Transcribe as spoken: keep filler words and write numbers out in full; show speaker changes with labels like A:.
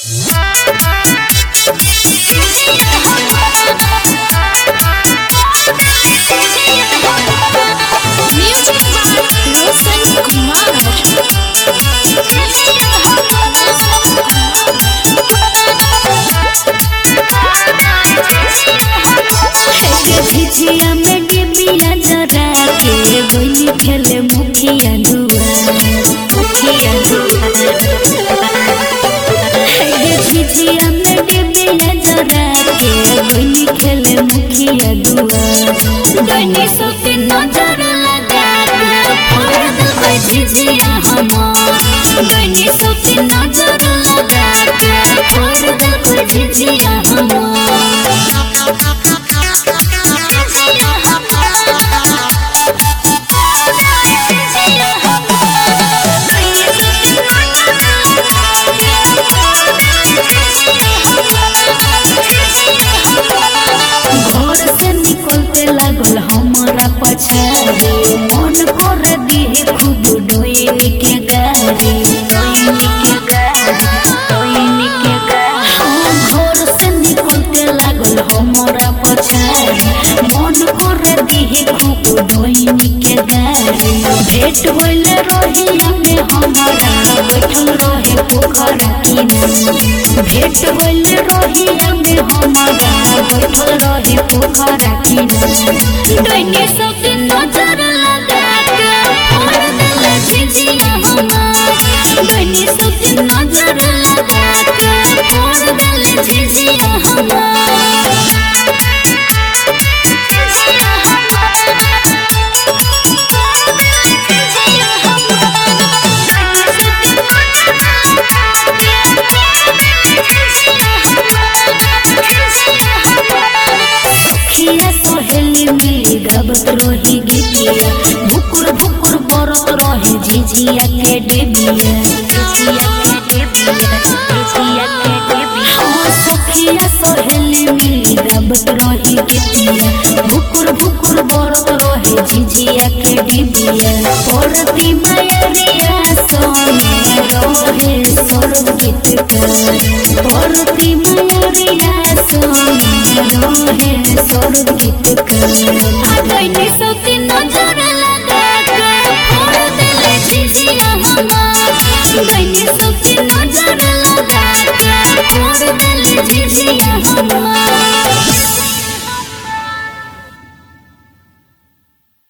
A: झिझिया में डिबिया जरा के गोइनी खेले मुखिया दुआ मुखिया दुआ झिझिया में डिबिया जरा के गोइनी खेले मुखिया दुआ गोइनी सोते नजर लगा के फोड़ दे झिझिया हमार गोइनी सोते नजर लगा के फोड़ दे झिझिया हमार हमारा पछाड़ी मन कर दिए खूब डोइन के गाड़ी डोइन के गाड़ी डोइन के गाड़ी घर से निकलते लागल हमारा पछाड़ी मन कर दिए खूब डोइन के गाड़ी भेट होइले रहिया में हमारा बैठल रहे पोखरा किनारे भेट होइले रहिया में हमारा बैठल रहे पोखरा किनारे डोइनी सोते नजर लगा के फोड़ दे झिझिया हमार डोइनी सोते नजर लगा के फोड़ दे झिझिया हमार गावत रही गीतिया भुकुर भुकुर बरत रहे झिझिया के डेबिया झिझिया के डेबिया झिझिया के डेबिया ओ सखिया सहेली मिली गावत रही गीतिया भुकुर भुकुर बरत रहे झिझिया के डेबिया औरती मायरिया सोने रहे स्वर्ग गीतकार औरती मायरिया सोने रहे स्वर्ग गीतकार डोइनी सोते नजर